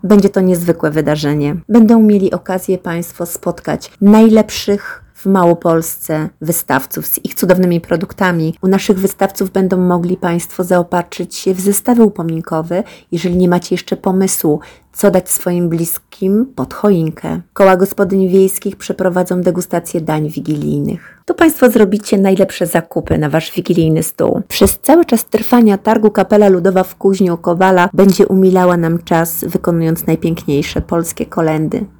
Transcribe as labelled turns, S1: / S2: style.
S1: Będzie to niezwykłe wydarzenie. Będą mieli okazję Państwo spotkać najlepszych w Małopolsce wystawców z ich cudownymi produktami. U naszych wystawców będą mogli Państwo zaopatrzyć się w zestawy upominkowe, jeżeli nie macie jeszcze pomysłu, co dać swoim bliskim pod choinkę. Koła gospodyń wiejskich przeprowadzą degustację dań wigilijnych. Tu Państwo zrobicie najlepsze zakupy na Wasz wigilijny stół. Przez cały czas trwania targu Kapela Ludowa w Kuźniu Kowala będzie umilała nam czas, wykonując najpiękniejsze polskie kolędy.